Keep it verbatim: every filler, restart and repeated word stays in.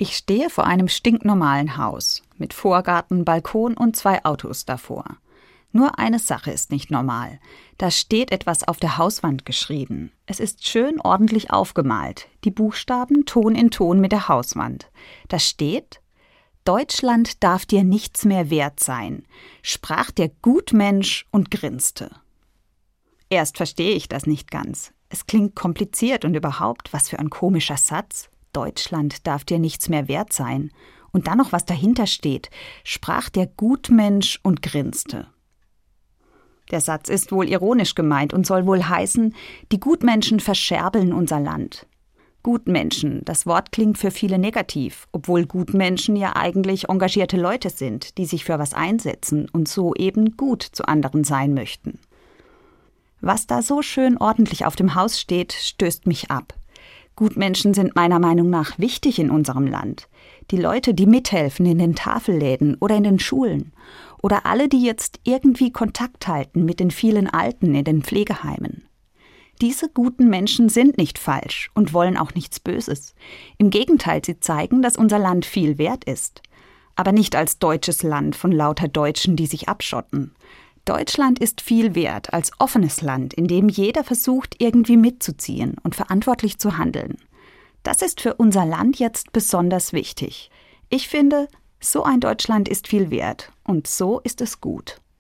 Ich stehe vor einem stinknormalen Haus mit Vorgarten, Balkon und zwei Autos davor. Nur eine Sache ist nicht normal. Da steht etwas auf der Hauswand geschrieben. Es ist schön ordentlich aufgemalt. Die Buchstaben Ton in Ton mit der Hauswand. Da steht: Deutschland darf dir nichts mehr wert sein, sprach der Gutmensch und grinste. Erst verstehe ich das nicht ganz. Es klingt kompliziert und überhaupt, was für ein komischer Satz. Deutschland darf dir nichts mehr wert sein. Und dann noch was dahinter steht, sprach der Gutmensch und grinste. Der Satz ist wohl ironisch gemeint und soll wohl heißen, die Gutmenschen verscherbeln unser Land. Gutmenschen, das Wort klingt für viele negativ, obwohl Gutmenschen ja eigentlich engagierte Leute sind, die sich für was einsetzen und so eben gut zu anderen sein möchten. Was da so schön ordentlich auf dem Haus steht, stößt mich ab. Gutmenschen sind meiner Meinung nach wichtig in unserem Land. Die Leute, die mithelfen in den Tafelläden oder in den Schulen. Oder alle, die jetzt irgendwie Kontakt halten mit den vielen Alten in den Pflegeheimen. Diese guten Menschen sind nicht falsch und wollen auch nichts Böses. Im Gegenteil, sie zeigen, dass unser Land viel wert ist. Aber nicht als deutsches Land von lauter Deutschen, die sich abschotten. Deutschland ist viel wert als offenes Land, in dem jeder versucht, irgendwie mitzuziehen und verantwortlich zu handeln. Das ist für unser Land jetzt besonders wichtig. Ich finde, so ein Deutschland ist viel wert und so ist es gut.